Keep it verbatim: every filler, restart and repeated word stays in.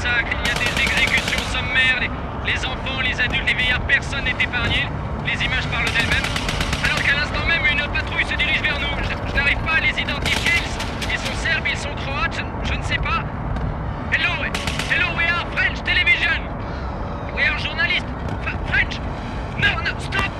massacre, il y a des exécutions sommaires, les, les enfants, les adultes, les vieillards, personne n'est épargné. Les images parlent d'elles-mêmes. Alors qu'à l'instant même, une patrouille se dirige vers nous. Je, je n'arrive pas à les identifier. Ils, ils sont serbes, ils sont croates, je, je ne sais pas. Hello, hello, we are French television. We are journalist. F French. No, no, stop.